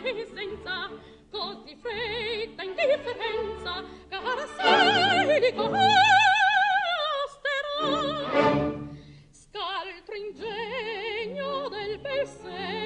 senza così fretta indifferenza, cara sei di costero. Scaltro ingegno del bel senso